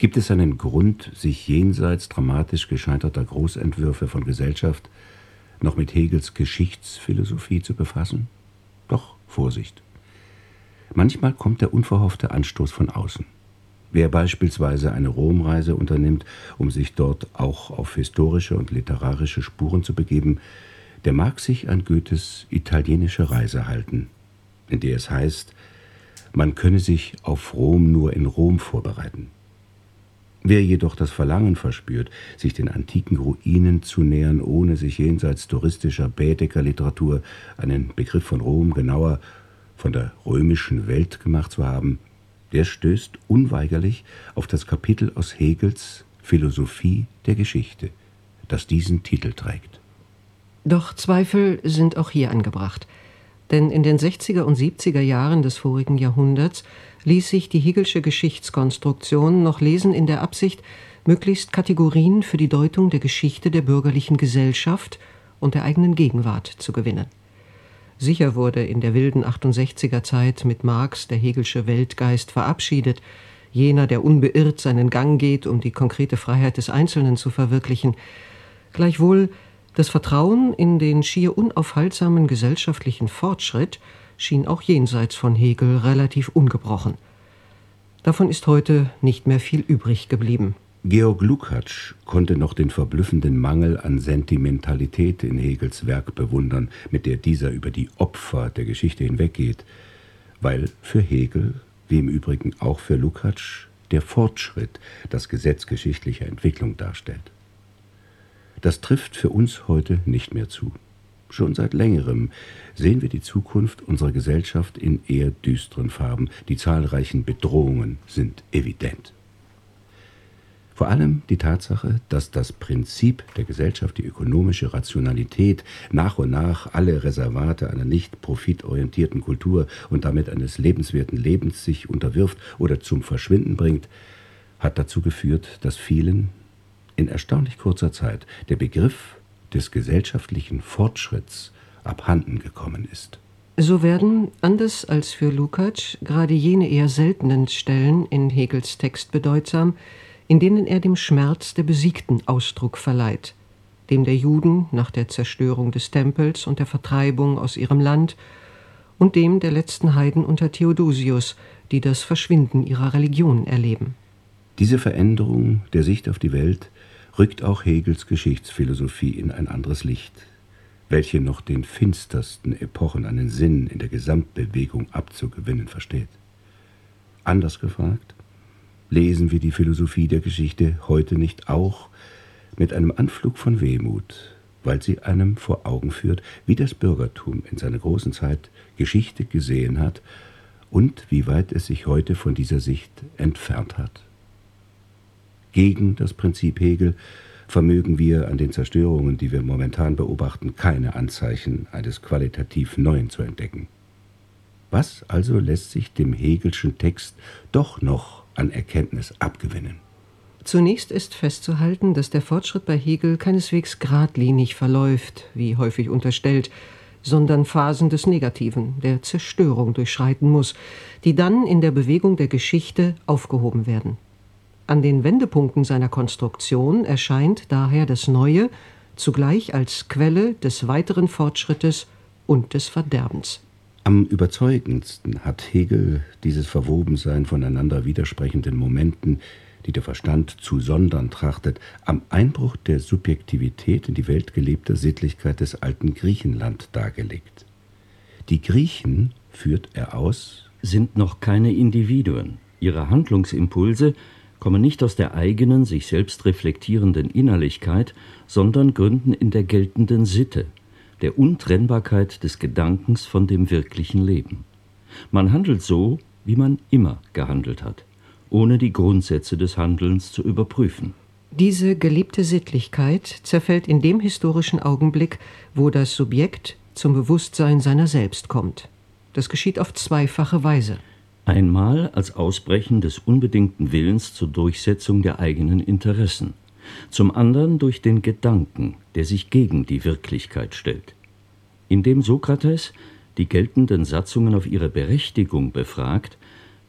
Gibt es einen Grund, sich jenseits dramatisch gescheiterter Großentwürfe von Gesellschaft noch mit Hegels Geschichtsphilosophie zu befassen? Doch Vorsicht. Manchmal kommt der unverhoffte Anstoß von außen. Wer beispielsweise eine Romreise unternimmt, um sich dort auch auf historische und literarische Spuren zu begeben, der mag sich an Goethes italienische Reise halten, in der es heißt, man könne sich auf Rom nur in Rom vorbereiten. Wer jedoch das Verlangen verspürt, sich den antiken Ruinen zu nähern, ohne sich jenseits touristischer Baedeker-Literatur einen Begriff von Rom, genauer von der römischen Welt gemacht zu haben, der stößt unweigerlich auf das Kapitel aus Hegels Philosophie der Geschichte, das diesen Titel trägt. Doch Zweifel sind auch hier angebracht. Denn in den 60er und 70er Jahren des vorigen Jahrhunderts ließ sich die Hegelsche Geschichtskonstruktion noch lesen in der Absicht, möglichst Kategorien für die Deutung der Geschichte der bürgerlichen Gesellschaft und der eigenen Gegenwart zu gewinnen. Sicher wurde in der wilden 68er Zeit mit Marx der Hegelsche Weltgeist verabschiedet, jener, der unbeirrt seinen Gang geht, um die konkrete Freiheit des Einzelnen zu verwirklichen. Gleichwohl das Vertrauen in den schier unaufhaltsamen gesellschaftlichen Fortschritt schien auch jenseits von Hegel relativ ungebrochen. Davon ist heute nicht mehr viel übrig geblieben. Georg Lukács konnte noch den verblüffenden Mangel an Sentimentalität in Hegels Werk bewundern, mit der dieser über die Opfer der Geschichte hinweggeht, weil für Hegel, wie im Übrigen auch für Lukács, der Fortschritt das Gesetz geschichtlicher Entwicklung darstellt. Das trifft für uns heute nicht mehr zu. Schon seit längerem sehen wir die Zukunft unserer Gesellschaft in eher düsteren Farben. Die zahlreichen Bedrohungen sind evident. Vor allem die Tatsache, dass das Prinzip der Gesellschaft, die ökonomische Rationalität, nach und nach alle Reservate einer nicht profitorientierten Kultur und damit eines lebenswerten Lebens sich unterwirft oder zum Verschwinden bringt, hat dazu geführt, dass vielen in erstaunlich kurzer Zeit der Begriff des gesellschaftlichen Fortschritts abhanden gekommen ist. So werden, anders als für Lukács, gerade jene eher seltenen Stellen in Hegels Text bedeutsam, in denen er dem Schmerz der Besiegten Ausdruck verleiht, dem der Juden nach der Zerstörung des Tempels und der Vertreibung aus ihrem Land und dem der letzten Heiden unter Theodosius, die das Verschwinden ihrer Religion erleben. Diese Veränderung der Sicht auf die Welt rückt auch Hegels Geschichtsphilosophie in ein anderes Licht, welche noch den finstersten Epochen einen Sinn in der Gesamtbewegung abzugewinnen versteht. Anders gefragt, lesen wir die Philosophie der Geschichte heute nicht auch mit einem Anflug von Wehmut, weil sie einem vor Augen führt, wie das Bürgertum in seiner großen Zeit Geschichte gesehen hat und wie weit es sich heute von dieser Sicht entfernt hat. Gegen das Prinzip Hegel vermögen wir an den Zerstörungen, die wir momentan beobachten, keine Anzeichen eines qualitativ Neuen zu entdecken. Was also lässt sich dem Hegelschen Text doch noch an Erkenntnis abgewinnen? Zunächst ist festzuhalten, dass der Fortschritt bei Hegel keineswegs geradlinig verläuft, wie häufig unterstellt, sondern Phasen des Negativen, der Zerstörung durchschreiten muss, die dann in der Bewegung der Geschichte aufgehoben werden. An den Wendepunkten seiner Konstruktion erscheint daher das Neue zugleich als Quelle des weiteren Fortschrittes und des Verderbens. Am überzeugendsten hat Hegel dieses Verwobensein voneinander widersprechenden Momenten, die der Verstand zu sondern trachtet, am Einbruch der Subjektivität in die Welt gelebter Sittlichkeit des alten Griechenland dargelegt. Die Griechen, führt er aus, sind noch keine Individuen. Ihre Handlungsimpulse kommen nicht aus der eigenen, sich selbst reflektierenden Innerlichkeit, sondern gründen in der geltenden Sitte, der Untrennbarkeit des Gedankens von dem wirklichen Leben. Man handelt so, wie man immer gehandelt hat, ohne die Grundsätze des Handelns zu überprüfen. Diese gelebte Sittlichkeit zerfällt in dem historischen Augenblick, wo das Subjekt zum Bewusstsein seiner selbst kommt. Das geschieht auf zweifache Weise. Einmal als Ausbrechen des unbedingten Willens zur Durchsetzung der eigenen Interessen, zum anderen durch den Gedanken, der sich gegen die Wirklichkeit stellt. Indem Sokrates die geltenden Satzungen auf ihre Berechtigung befragt,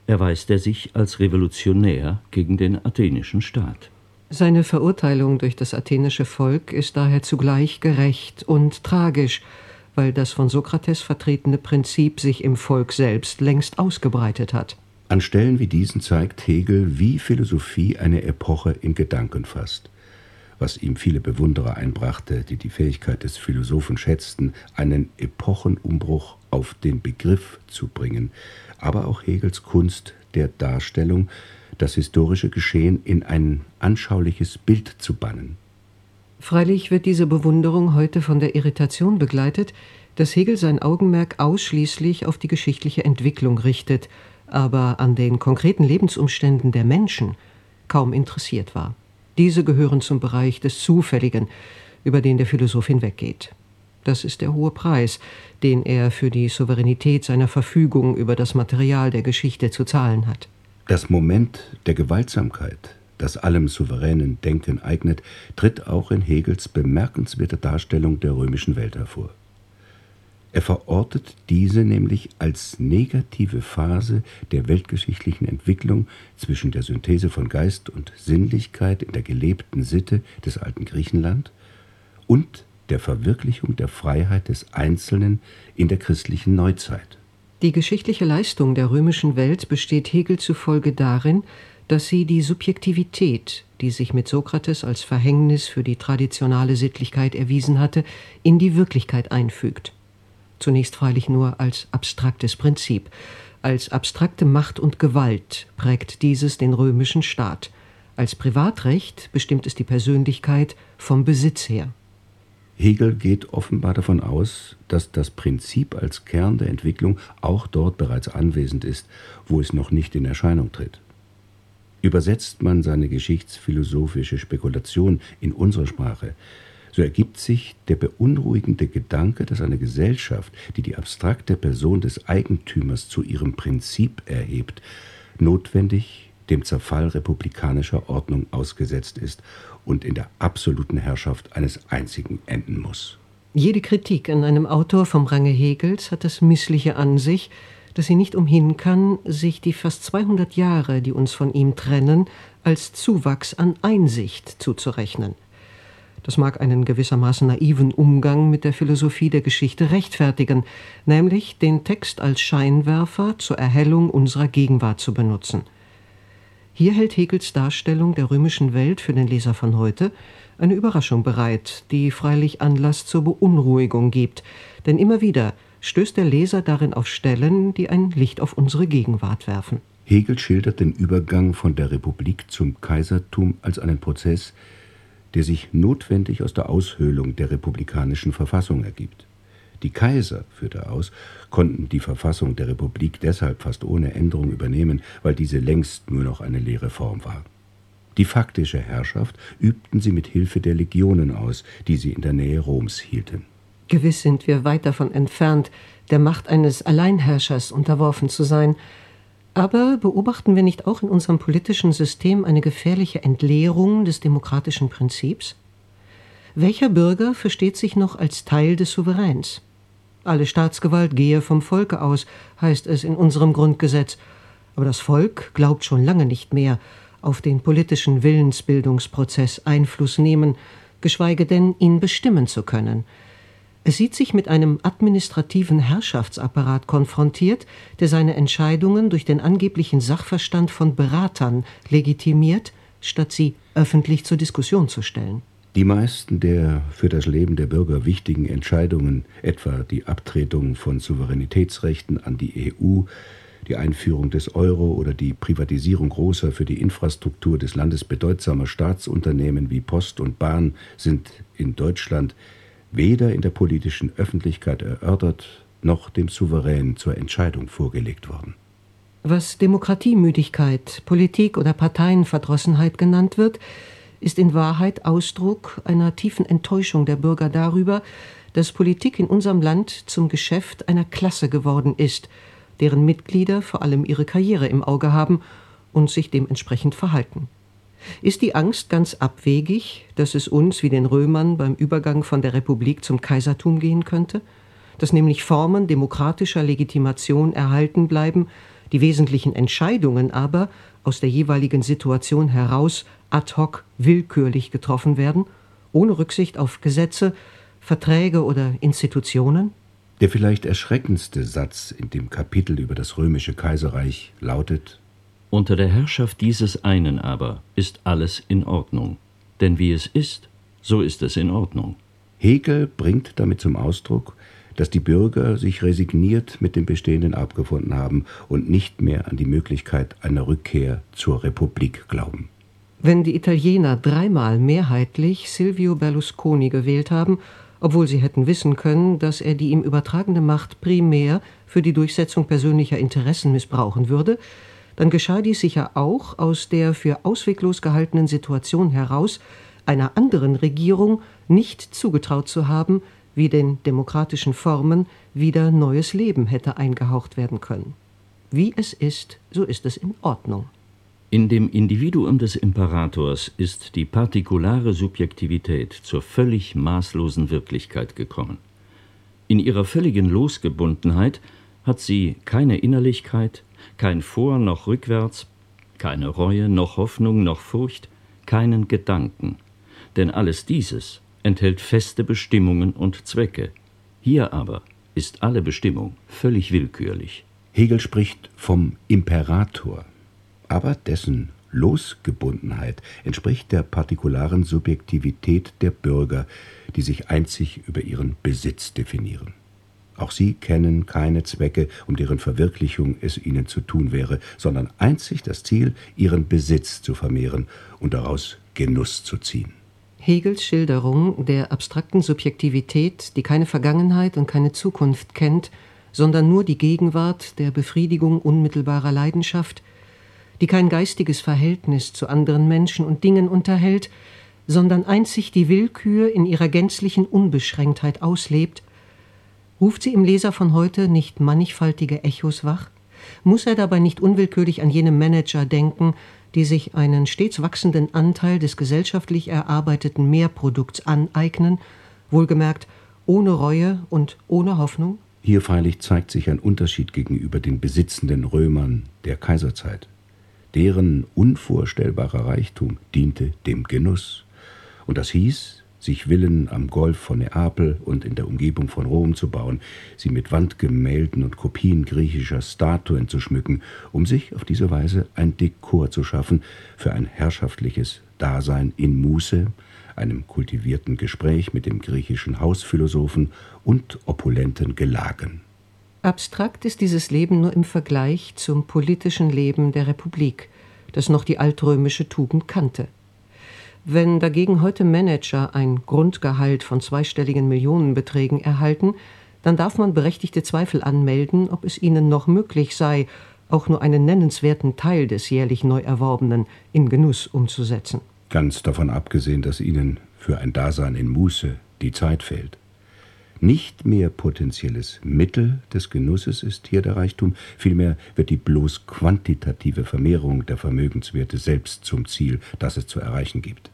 erweist er sich als revolutionär gegen den athenischen Staat. Seine Verurteilung durch das athenische Volk ist daher zugleich gerecht und tragisch, weil das von Sokrates vertretene Prinzip sich im Volk selbst längst ausgebreitet hat. An Stellen wie diesen zeigt Hegel, wie Philosophie eine Epoche in Gedanken fasst, was ihm viele Bewunderer einbrachte, die die Fähigkeit des Philosophen schätzten, einen Epochenumbruch auf den Begriff zu bringen, aber auch Hegels Kunst der Darstellung, das historische Geschehen in ein anschauliches Bild zu bannen. Freilich wird diese Bewunderung heute von der Irritation begleitet, dass Hegel sein Augenmerk ausschließlich auf die geschichtliche Entwicklung richtet, aber an den konkreten Lebensumständen der Menschen kaum interessiert war. Diese gehören zum Bereich des Zufälligen, über den der Philosoph hinweggeht. Das ist der hohe Preis, den er für die Souveränität seiner Verfügung über das Material der Geschichte zu zahlen hat. Das Moment der Gewaltsamkeit, das allem souveränen Denken eignet, tritt auch in Hegels bemerkenswerter Darstellung der römischen Welt hervor. Er verortet diese nämlich als negative Phase der weltgeschichtlichen Entwicklung zwischen der Synthese von Geist und Sinnlichkeit in der gelebten Sitte des alten Griechenland und der Verwirklichung der Freiheit des Einzelnen in der christlichen Neuzeit. Die geschichtliche Leistung der römischen Welt besteht Hegel zufolge darin, dass sie die Subjektivität, die sich mit Sokrates als Verhängnis für die traditionale Sittlichkeit erwiesen hatte, in die Wirklichkeit einfügt. Zunächst freilich nur als abstraktes Prinzip. Als abstrakte Macht und Gewalt prägt dieses den römischen Staat. Als Privatrecht bestimmt es die Persönlichkeit vom Besitz her. Hegel geht offenbar davon aus, dass das Prinzip als Kern der Entwicklung auch dort bereits anwesend ist, wo es noch nicht in Erscheinung tritt. Übersetzt man seine geschichtsphilosophische Spekulation in unsere Sprache, so ergibt sich der beunruhigende Gedanke, dass eine Gesellschaft, die die abstrakte Person des Eigentümers zu ihrem Prinzip erhebt, notwendig dem Zerfall republikanischer Ordnung ausgesetzt ist und in der absoluten Herrschaft eines einzigen enden muss. Jede Kritik an einem Autor vom Range Hegels hat das Missliche an sich, dass sie nicht umhin kann, sich die fast 200 Jahre, die uns von ihm trennen, als Zuwachs an Einsicht zuzurechnen. Das mag einen gewissermaßen naiven Umgang mit der Philosophie der Geschichte rechtfertigen, nämlich den Text als Scheinwerfer zur Erhellung unserer Gegenwart zu benutzen. Hier hält Hegels Darstellung der römischen Welt für den Leser von heute eine Überraschung bereit, die freilich Anlass zur Beunruhigung gibt, denn immer wieder stößt der Leser darin auf Stellen, die ein Licht auf unsere Gegenwart werfen. Hegel schildert den Übergang von der Republik zum Kaisertum als einen Prozess, der sich notwendig aus der Aushöhlung der republikanischen Verfassung ergibt. Die Kaiser, führt er aus, konnten die Verfassung der Republik deshalb fast ohne Änderung übernehmen, weil diese längst nur noch eine leere Form war. Die faktische Herrschaft übten sie mit Hilfe der Legionen aus, die sie in der Nähe Roms hielten. Gewiss sind wir weit davon entfernt, der Macht eines Alleinherrschers unterworfen zu sein. Aber beobachten wir nicht auch in unserem politischen System eine gefährliche Entleerung des demokratischen Prinzips? Welcher Bürger versteht sich noch als Teil des Souveräns? Alle Staatsgewalt gehe vom Volke aus, heißt es in unserem Grundgesetz. Aber das Volk glaubt schon lange nicht mehr auf den politischen Willensbildungsprozess Einfluss nehmen, geschweige denn ihn bestimmen zu können. Es sieht sich mit einem administrativen Herrschaftsapparat konfrontiert, der seine Entscheidungen durch den angeblichen Sachverstand von Beratern legitimiert, statt sie öffentlich zur Diskussion zu stellen. Die meisten der für das Leben der Bürger wichtigen Entscheidungen, etwa die Abtretung von Souveränitätsrechten an die EU, die Einführung des Euro oder die Privatisierung großer für die Infrastruktur des Landes bedeutsamer Staatsunternehmen wie Post und Bahn, sind in Deutschland weder in der politischen Öffentlichkeit erörtert, noch dem Souverän zur Entscheidung vorgelegt worden. Was Demokratiemüdigkeit, Politik- oder Parteienverdrossenheit genannt wird, ist in Wahrheit Ausdruck einer tiefen Enttäuschung der Bürger darüber, dass Politik in unserem Land zum Geschäft einer Klasse geworden ist, deren Mitglieder vor allem ihre Karriere im Auge haben und sich dementsprechend verhalten. Ist die Angst ganz abwegig, dass es uns wie den Römern beim Übergang von der Republik zum Kaisertum gehen könnte? Dass nämlich Formen demokratischer Legitimation erhalten bleiben, Die wesentlichen Entscheidungen aber aus der jeweiligen Situation heraus ad hoc willkürlich getroffen werden, ohne Rücksicht auf Gesetze, Verträge oder Institutionen? Der vielleicht erschreckendste Satz in dem Kapitel über das römische Kaiserreich lautet: Unter der Herrschaft dieses einen aber ist alles in Ordnung. Denn wie es ist, so ist es in Ordnung. Hegel bringt damit zum Ausdruck, dass die Bürger sich resigniert mit dem Bestehenden abgefunden haben und nicht mehr an die Möglichkeit einer Rückkehr zur Republik glauben. Wenn die Italiener 3-mal mehrheitlich Silvio Berlusconi gewählt haben, obwohl sie hätten wissen können, dass er die ihm übertragene Macht primär für die Durchsetzung persönlicher Interessen missbrauchen würde, dann geschah dies sicher auch aus der für ausweglos gehaltenen Situation heraus, einer anderen Regierung nicht zugetraut zu haben, wie den demokratischen Formen wieder neues Leben hätte eingehaucht werden können. Wie es ist, so ist es in Ordnung. In dem Individuum des Imperators ist die partikulare Subjektivität zur völlig maßlosen Wirklichkeit gekommen. In ihrer völligen Losgebundenheit hat sie keine Innerlichkeit, kein Vor noch Rückwärts, keine Reue noch Hoffnung noch Furcht, keinen Gedanken. Denn alles dieses enthält feste Bestimmungen und Zwecke. Hier aber ist alle Bestimmung völlig willkürlich. Hegel spricht vom Imperator, aber dessen Losgebundenheit entspricht der partikularen Subjektivität der Bürger, die sich einzig über ihren Besitz definieren. Auch sie kennen keine Zwecke, um deren Verwirklichung es ihnen zu tun wäre, sondern einzig das Ziel, ihren Besitz zu vermehren und daraus Genuss zu ziehen. Hegels Schilderung der abstrakten Subjektivität, die keine Vergangenheit und keine Zukunft kennt, sondern nur die Gegenwart der Befriedigung unmittelbarer Leidenschaft, die kein geistiges Verhältnis zu anderen Menschen und Dingen unterhält, sondern einzig die Willkür in ihrer gänzlichen Unbeschränktheit auslebt, ruft sie im Leser von heute nicht mannigfaltige Echos wach? Muss er dabei nicht unwillkürlich an jene Manager denken, die sich einen stets wachsenden Anteil des gesellschaftlich erarbeiteten Mehrprodukts aneignen, wohlgemerkt ohne Reue und ohne Hoffnung? Hier freilich zeigt sich ein Unterschied gegenüber den besitzenden Römern der Kaiserzeit. Deren unvorstellbarer Reichtum diente dem Genuss. Und das hieß, sich Villen am Golf von Neapel und in der Umgebung von Rom zu bauen, sie mit Wandgemälden und Kopien griechischer Statuen zu schmücken, um sich auf diese Weise ein Dekor zu schaffen für ein herrschaftliches Dasein in Muße, einem kultivierten Gespräch mit dem griechischen Hausphilosophen und opulenten Gelagen. Abstrakt ist dieses Leben nur im Vergleich zum politischen Leben der Republik, das noch die altrömische Tugend kannte. Wenn dagegen heute Manager ein Grundgehalt von zweistelligen Millionenbeträgen erhalten, dann darf man berechtigte Zweifel anmelden, ob es ihnen noch möglich sei, auch nur einen nennenswerten Teil des jährlich neu Erworbenen in Genuss umzusetzen. Ganz davon abgesehen, dass ihnen für ein Dasein in Muße die Zeit fehlt. Nicht mehr potenzielles Mittel des Genusses ist hier der Reichtum, vielmehr wird die bloß quantitative Vermehrung der Vermögenswerte selbst zum Ziel, das es zu erreichen gibt.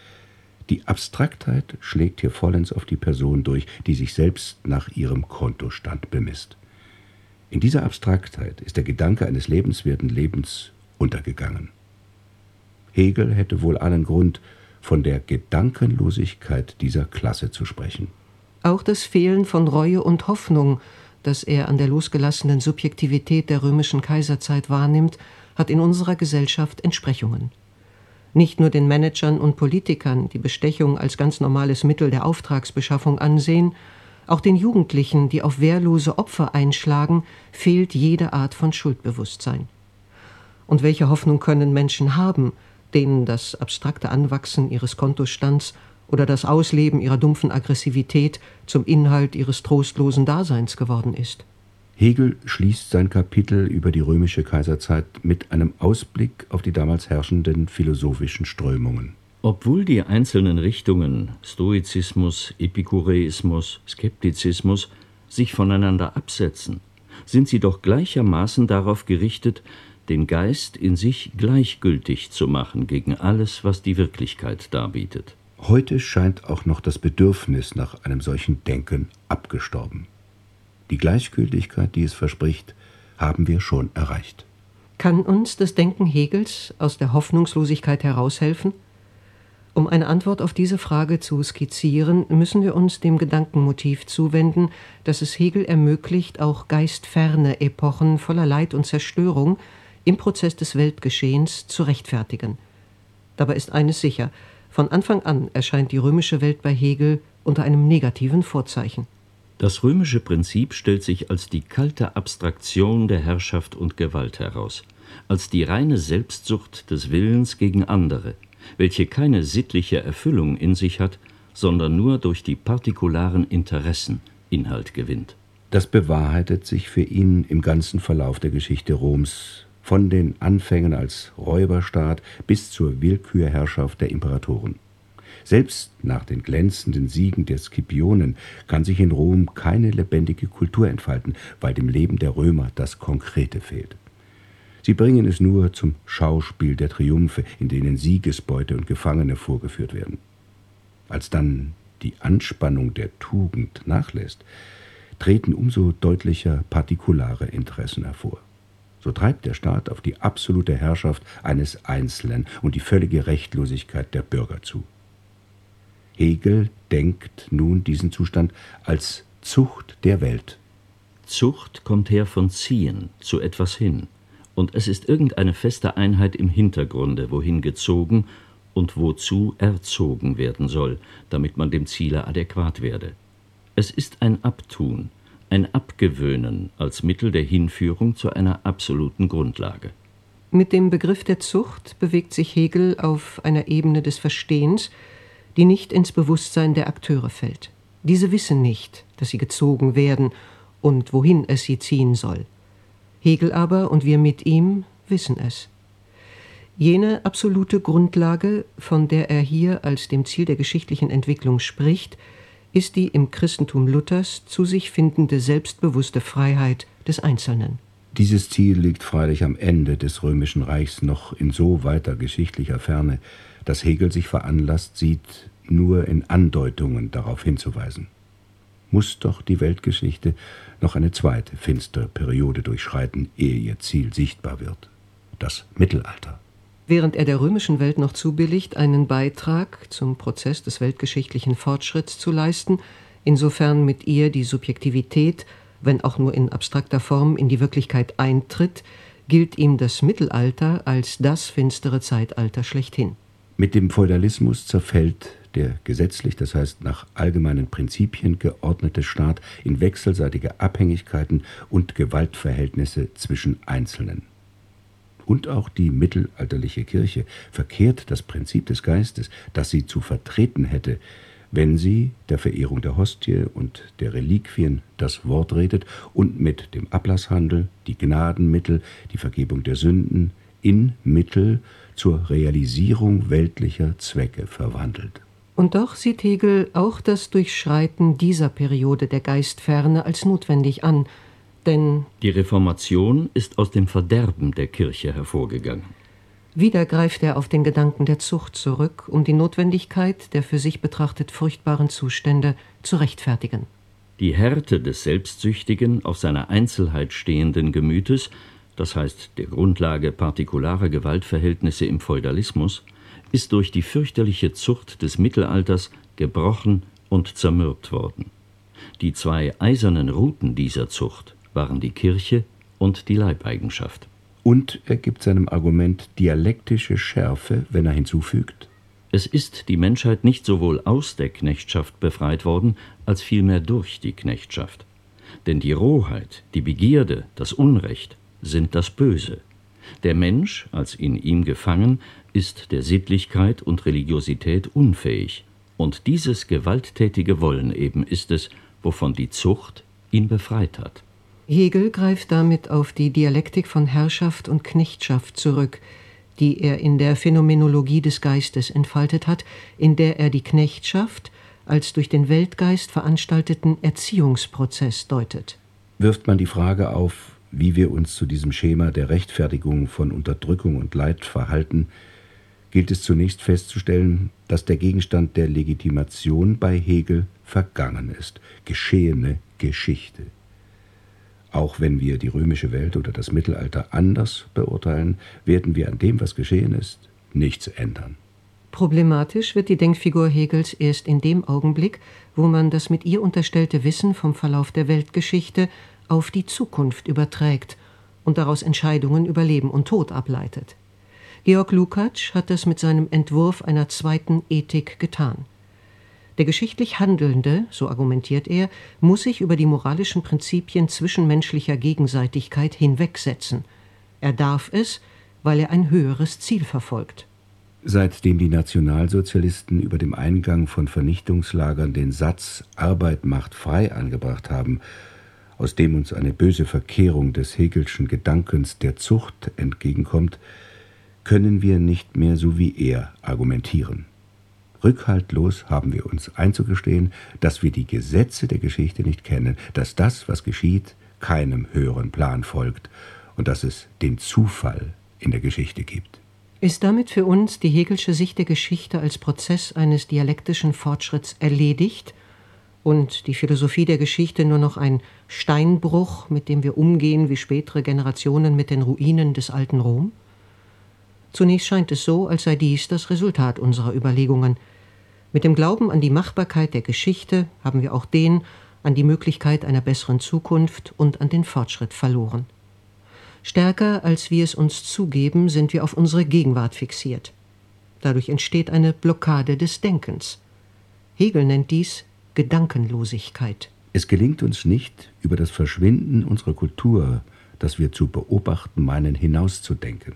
Die Abstraktheit schlägt hier vollends auf die Person durch, die sich selbst nach ihrem Kontostand bemisst. In dieser Abstraktheit ist der Gedanke eines lebenswerten Lebens untergegangen. Hegel hätte wohl allen Grund, von der Gedankenlosigkeit dieser Klasse zu sprechen. Auch das Fehlen von Reue und Hoffnung, das er an der losgelassenen Subjektivität der römischen Kaiserzeit wahrnimmt, hat in unserer Gesellschaft Entsprechungen. Nicht nur den Managern und Politikern, die Bestechung als ganz normales Mittel der Auftragsbeschaffung ansehen, auch den Jugendlichen, die auf wehrlose Opfer einschlagen, fehlt jede Art von Schuldbewusstsein. Und welche Hoffnung können Menschen haben, denen das abstrakte Anwachsen ihres Kontostands oder das Ausleben ihrer dumpfen Aggressivität zum Inhalt ihres trostlosen Daseins geworden ist? Hegel schließt sein Kapitel über die römische Kaiserzeit mit einem Ausblick auf die damals herrschenden philosophischen Strömungen. Obwohl die einzelnen Richtungen Stoizismus, Epikureismus, Skeptizismus sich voneinander absetzen, sind sie doch gleichermaßen darauf gerichtet, den Geist in sich gleichgültig zu machen gegen alles, was die Wirklichkeit darbietet. Heute scheint auch noch das Bedürfnis nach einem solchen Denken abgestorben. Die Gleichgültigkeit, die es verspricht, haben wir schon erreicht. Kann uns das Denken Hegels aus der Hoffnungslosigkeit heraushelfen? Um eine Antwort auf diese Frage zu skizzieren, müssen wir uns dem Gedankenmotiv zuwenden, das es Hegel ermöglicht, auch geistferne Epochen voller Leid und Zerstörung im Prozess des Weltgeschehens zu rechtfertigen. Dabei ist eines sicher: Von Anfang an erscheint die römische Welt bei Hegel unter einem negativen Vorzeichen. Das römische Prinzip stellt sich als die kalte Abstraktion der Herrschaft und Gewalt heraus, als die reine Selbstsucht des Willens gegen andere, welche keine sittliche Erfüllung in sich hat, sondern nur durch die partikularen Interessen Inhalt gewinnt. Das bewahrheitet sich für ihn im ganzen Verlauf der Geschichte Roms, von den Anfängen als Räuberstaat bis zur Willkürherrschaft der Imperatoren. Selbst nach den glänzenden Siegen der Scipionen kann sich in Rom keine lebendige Kultur entfalten, weil dem Leben der Römer das Konkrete fehlt. Sie bringen es nur zum Schauspiel der Triumphe, in denen Siegesbeute und Gefangene vorgeführt werden. Als dann die Anspannung der Tugend nachlässt, treten umso deutlicher partikulare Interessen hervor. So treibt der Staat auf die absolute Herrschaft eines Einzelnen und die völlige Rechtlosigkeit der Bürger zu. Hegel denkt nun diesen Zustand als Zucht der Welt. Zucht kommt her von ziehen, zu etwas hin, und es ist irgendeine feste Einheit im Hintergrunde, wohin gezogen und wozu erzogen werden soll, damit man dem Ziele adäquat werde. Es ist ein Abtun, ein Abgewöhnen als Mittel der Hinführung zu einer absoluten Grundlage. Mit dem Begriff der Zucht bewegt sich Hegel auf einer Ebene des Verstehens, die nicht ins Bewusstsein der Akteure fällt. Diese wissen nicht, dass sie gezogen werden und wohin es sie ziehen soll. Hegel aber und wir mit ihm wissen es. Jene absolute Grundlage, von der er hier als dem Ziel der geschichtlichen Entwicklung spricht, ist die im Christentum Luthers zu sich findende selbstbewusste Freiheit des Einzelnen. Dieses Ziel liegt freilich am Ende des Römischen Reichs noch in so weiter geschichtlicher Ferne, dass Hegel sich veranlasst sieht, nur in Andeutungen darauf hinzuweisen. Muss doch die Weltgeschichte noch eine zweite finstere Periode durchschreiten, ehe ihr Ziel sichtbar wird: das Mittelalter. Während er der römischen Welt noch zubilligt, einen Beitrag zum Prozess des weltgeschichtlichen Fortschritts zu leisten, insofern mit ihr die Subjektivität, wenn auch nur in abstrakter Form, in die Wirklichkeit eintritt, gilt ihm das Mittelalter als das finstere Zeitalter schlechthin. Mit dem Feudalismus zerfällt der gesetzlich, das heißt nach allgemeinen Prinzipien geordnete Staat in wechselseitige Abhängigkeiten und Gewaltverhältnisse zwischen Einzelnen. Und auch die mittelalterliche Kirche verkehrt das Prinzip des Geistes, das sie zu vertreten hätte, wenn sie der Verehrung der Hostie und der Reliquien das Wort redet und mit dem Ablasshandel die Gnadenmittel, die Vergebung der Sünden, in Mittel zur Realisierung weltlicher Zwecke verwandelt. Und doch sieht Hegel auch das Durchschreiten dieser Periode der Geistferne als notwendig an, denn die Reformation ist aus dem Verderben der Kirche hervorgegangen. Wieder greift er auf den Gedanken der Zucht zurück, um die Notwendigkeit der für sich betrachtet furchtbaren Zustände zu rechtfertigen. Die Härte des selbstsüchtigen, auf seiner Einzelheit stehenden Gemütes, das heißt der Grundlage partikularer Gewaltverhältnisse im Feudalismus, ist durch die fürchterliche Zucht des Mittelalters gebrochen und zermürbt worden. Die zwei eisernen Ruten dieser Zucht waren die Kirche und die Leibeigenschaft. Und er gibt seinem Argument dialektische Schärfe, wenn er hinzufügt: Es ist die Menschheit nicht sowohl aus der Knechtschaft befreit worden, als vielmehr durch die Knechtschaft. Denn die Rohheit, die Begierde, das Unrecht sind das Böse. Der Mensch, als in ihm gefangen, ist der Sittlichkeit und Religiosität unfähig. Und dieses gewalttätige Wollen eben ist es, wovon die Zucht ihn befreit hat. Hegel greift damit auf die Dialektik von Herrschaft und Knechtschaft zurück, die er in der Phänomenologie des Geistes entfaltet hat, in der er die Knechtschaft als durch den Weltgeist veranstalteten Erziehungsprozess deutet. Wirft man die Frage auf, wie wir uns zu diesem Schema der Rechtfertigung von Unterdrückung und Leid verhalten, gilt es zunächst festzustellen, dass der Gegenstand der Legitimation bei Hegel vergangen ist, geschehene Geschichte. Auch wenn wir die römische Welt oder das Mittelalter anders beurteilen, werden wir an dem, was geschehen ist, nichts ändern. Problematisch wird die Denkfigur Hegels erst in dem Augenblick, wo man das mit ihr unterstellte Wissen vom Verlauf der Weltgeschichte auf die Zukunft überträgt und daraus Entscheidungen über Leben und Tod ableitet. Georg Lukács hat das mit seinem Entwurf einer zweiten Ethik getan. Der geschichtlich Handelnde, so argumentiert er, muss sich über die moralischen Prinzipien zwischenmenschlicher Gegenseitigkeit hinwegsetzen. Er darf es, weil er ein höheres Ziel verfolgt. Seitdem die Nationalsozialisten über dem Eingang von Vernichtungslagern den Satz »Arbeit macht frei« angebracht haben, aus dem uns eine böse Verkehrung des Hegelschen Gedankens der Zucht entgegenkommt, können wir nicht mehr so wie er argumentieren. Rückhaltlos haben wir uns einzugestehen, dass wir die Gesetze der Geschichte nicht kennen, dass das, was geschieht, keinem höheren Plan folgt und dass es den Zufall in der Geschichte gibt. Ist damit für uns die Hegelsche Sicht der Geschichte als Prozess eines dialektischen Fortschritts erledigt und die Philosophie der Geschichte nur noch ein Steinbruch, mit dem wir umgehen wie spätere Generationen mit den Ruinen des alten Rom? Zunächst scheint es so, als sei dies das Resultat unserer Überlegungen. Mit dem Glauben an die Machbarkeit der Geschichte haben wir auch den an die Möglichkeit einer besseren Zukunft und an den Fortschritt verloren. Stärker, als wir es uns zugeben, sind wir auf unsere Gegenwart fixiert. Dadurch entsteht eine Blockade des Denkens. Hegel nennt dies Gedankenlosigkeit. Es gelingt uns nicht, über das Verschwinden unserer Kultur, das wir zu beobachten meinen, hinauszudenken.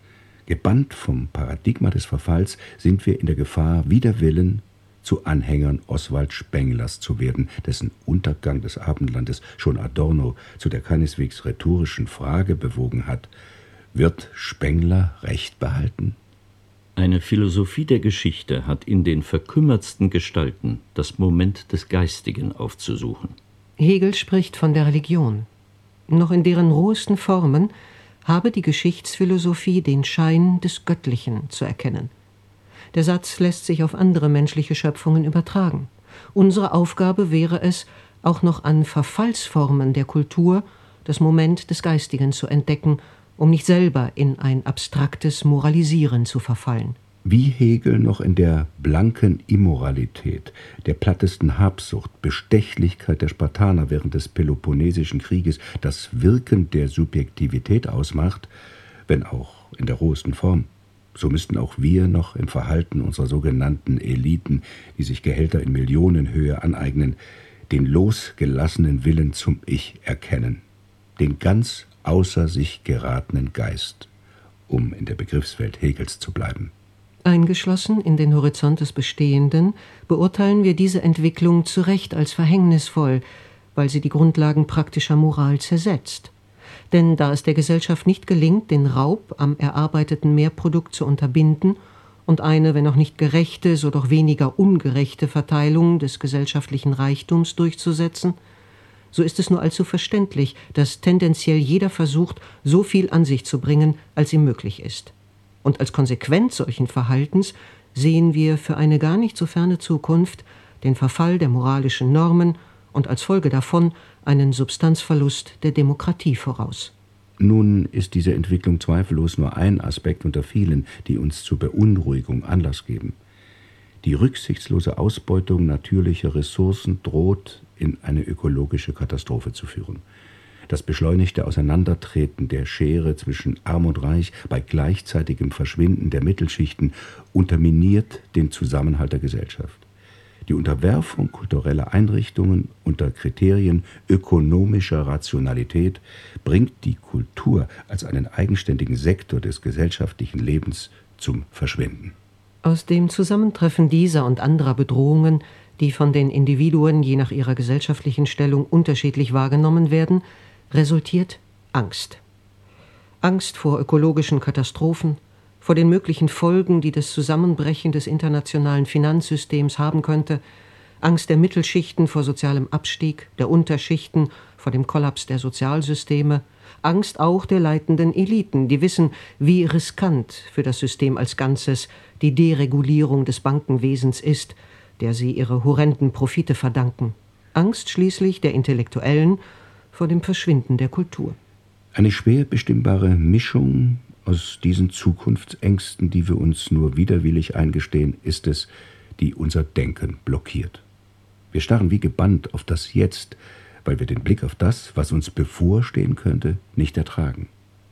Gebannt vom Paradigma des Verfalls sind wir in der Gefahr, wider Willen zu Anhängern Oswald Spenglers zu werden, dessen Untergang des Abendlandes schon Adorno zu der keineswegs rhetorischen Frage bewogen hat: Wird Spengler Recht behalten? Eine Philosophie der Geschichte hat in den verkümmertsten Gestalten das Moment des Geistigen aufzusuchen. Hegel spricht von der Religion. Noch in deren rohesten Formen habe die Geschichtsphilosophie den Schein des Göttlichen zu erkennen. Der Satz lässt sich auf andere menschliche Schöpfungen übertragen. Unsere Aufgabe wäre es, auch noch an Verfallsformen der Kultur das Moment des Geistigen zu entdecken, um nicht selber in ein abstraktes Moralisieren zu verfallen. Wie Hegel noch in der blanken Immoralität, der plattesten Habsucht, Bestechlichkeit der Spartaner während des Peloponnesischen Krieges das Wirken der Subjektivität ausmacht, wenn auch in der rohesten Form, so müssten auch wir noch im Verhalten unserer sogenannten Eliten, die sich Gehälter in Millionenhöhe aneignen, den losgelassenen Willen zum Ich erkennen, den ganz außer sich geratenen Geist, um in der Begriffswelt Hegels zu bleiben. Eingeschlossen in den Horizont des Bestehenden beurteilen wir diese Entwicklung zu Recht als verhängnisvoll, weil sie die Grundlagen praktischer Moral zersetzt. Denn da es der Gesellschaft nicht gelingt, den Raub am erarbeiteten Mehrprodukt zu unterbinden und eine, wenn auch nicht gerechte, so doch weniger ungerechte Verteilung des gesellschaftlichen Reichtums durchzusetzen, so ist es nur allzu verständlich, dass tendenziell jeder versucht, so viel an sich zu bringen, als ihm möglich ist. Und als Konsequenz solchen Verhaltens sehen wir für eine gar nicht so ferne Zukunft den Verfall der moralischen Normen und als Folge davon einen Substanzverlust der Demokratie voraus. Nun ist diese Entwicklung zweifellos nur ein Aspekt unter vielen, die uns zur Beunruhigung Anlass geben. Die rücksichtslose Ausbeutung natürlicher Ressourcen droht, in eine ökologische Katastrophe zu führen. Das beschleunigte Auseinandertreten der Schere zwischen Arm und Reich bei gleichzeitigem Verschwinden der Mittelschichten unterminiert den Zusammenhalt der Gesellschaft. Die Unterwerfung kultureller Einrichtungen unter Kriterien ökonomischer Rationalität bringt die Kultur als einen eigenständigen Sektor des gesellschaftlichen Lebens zum Verschwinden. Aus dem Zusammentreffen dieser und anderer Bedrohungen, die von den Individuen je nach ihrer gesellschaftlichen Stellung unterschiedlich wahrgenommen werden, resultiert Angst. Angst vor ökologischen Katastrophen, vor den möglichen Folgen, die das Zusammenbrechen des internationalen Finanzsystems haben könnte, Angst der Mittelschichten vor sozialem Abstieg, der Unterschichten vor dem Kollaps der Sozialsysteme, Angst auch der leitenden Eliten, die wissen, wie riskant für das System als Ganzes die Deregulierung des Bankenwesens ist, der sie ihre horrenden Profite verdanken. Angst schließlich der Intellektuellen vor dem Verschwinden der Kultur. Eine schwer bestimmbare Mischung aus diesen Zukunftsängsten, die wir uns nur widerwillig eingestehen, ist es, die unser Denken blockiert. Wir starren wie gebannt auf das Jetzt, weil wir den Blick auf das, was uns bevorstehen könnte, nicht ertragen.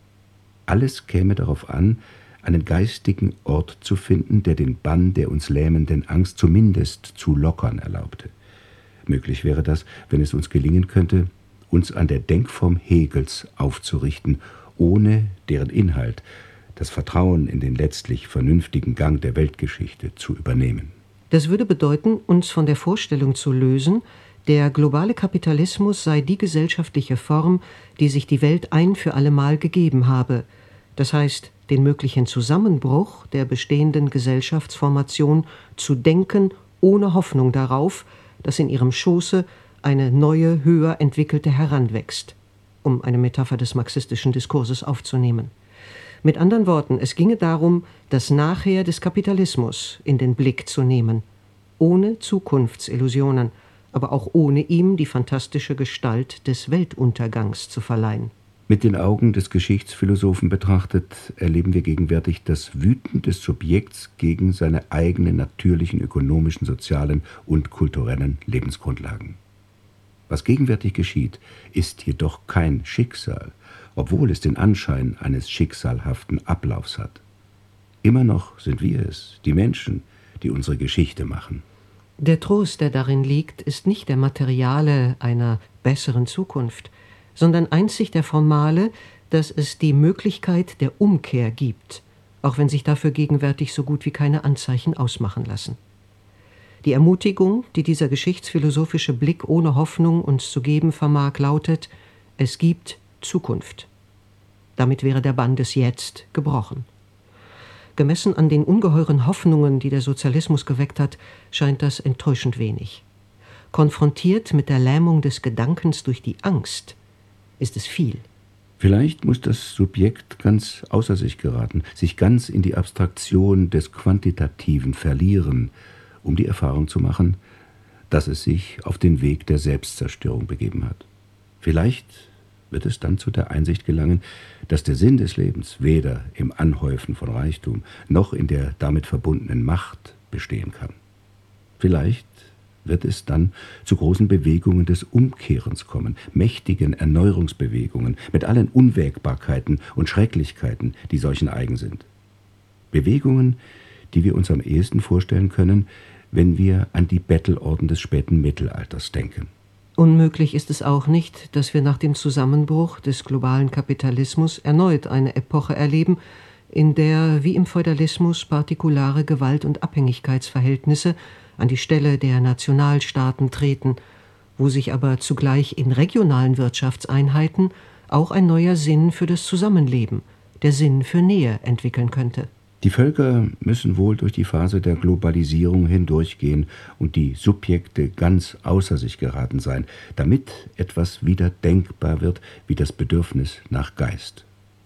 Alles käme darauf an, einen geistigen Ort zu finden, der den Bann der uns lähmenden Angst zumindest zu lockern erlaubte. Möglich wäre das, wenn es uns gelingen könnte, uns an der Denkform Hegels aufzurichten, ohne deren Inhalt das Vertrauen in den letztlich vernünftigen Gang der Weltgeschichte zu übernehmen. Das würde bedeuten, uns von der Vorstellung zu lösen, der globale Kapitalismus sei die gesellschaftliche Form, die sich die Welt ein für allemal gegeben habe. Das heißt, den möglichen Zusammenbruch der bestehenden Gesellschaftsformation zu denken, ohne Hoffnung darauf, dass in ihrem Schoße eine neue, höher entwickelte heranwächst, um eine Metapher des marxistischen Diskurses aufzunehmen. Mit anderen Worten, es ginge darum, das Nachher des Kapitalismus in den Blick zu nehmen, ohne Zukunftsillusionen, aber auch ohne ihm die fantastische Gestalt des Weltuntergangs zu verleihen. Mit den Augen des Geschichtsphilosophen betrachtet, erleben wir gegenwärtig das Wüten des Subjekts gegen seine eigenen natürlichen, ökonomischen, sozialen und kulturellen Lebensgrundlagen. Was gegenwärtig geschieht, ist jedoch kein Schicksal, obwohl es den Anschein eines schicksalhaften Ablaufs hat. Immer noch sind wir es, die Menschen, die unsere Geschichte machen. Der Trost, der darin liegt, ist nicht der materiale einer besseren Zukunft, sondern einzig der formale, dass es die Möglichkeit der Umkehr gibt, auch wenn sich dafür gegenwärtig so gut wie keine Anzeichen ausmachen lassen. Die Ermutigung, die dieser geschichtsphilosophische Blick ohne Hoffnung uns zu geben vermag, lautet: Es gibt Zukunft. Damit wäre der Bann des Jetzt gebrochen. Gemessen an den ungeheuren Hoffnungen, die der Sozialismus geweckt hat, scheint das enttäuschend wenig. Konfrontiert mit der Lähmung des Gedankens durch die Angst, ist es viel. Vielleicht muss das Subjekt ganz außer sich geraten, sich ganz in die Abstraktion des Quantitativen verlieren, um die Erfahrung zu machen, dass es sich auf den Weg der Selbstzerstörung begeben hat. Vielleicht wird es dann zu der Einsicht gelangen, dass der Sinn des Lebens weder im Anhäufen von Reichtum noch in der damit verbundenen Macht bestehen kann. Vielleicht wird es dann zu großen Bewegungen des Umkehrens kommen, mächtigen Erneuerungsbewegungen mit allen Unwägbarkeiten und Schrecklichkeiten, die solchen eigen sind. Bewegungen, die wir uns am ehesten vorstellen können, wenn wir an die Bettelorden des späten Mittelalters denken. Unmöglich ist es auch nicht, dass wir nach dem Zusammenbruch des globalen Kapitalismus erneut eine Epoche erleben, in der, wie im Feudalismus, partikulare Gewalt- und Abhängigkeitsverhältnisse an die Stelle der Nationalstaaten treten, wo sich aber zugleich in regionalen Wirtschaftseinheiten auch ein neuer Sinn für das Zusammenleben, der Sinn für Nähe, entwickeln könnte. Die Völker müssen wohl durch die Phase der Globalisierung hindurchgehen und die Subjekte ganz außer sich geraten sein, damit etwas wieder denkbar wird wie das Bedürfnis nach Geist.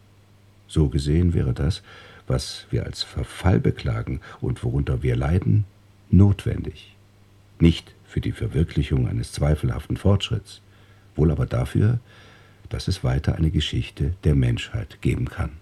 So gesehen wäre das, was wir als Verfall beklagen und worunter wir leiden, notwendig. Nicht für die Verwirklichung eines zweifelhaften Fortschritts, wohl aber dafür, dass es weiter eine Geschichte der Menschheit geben kann.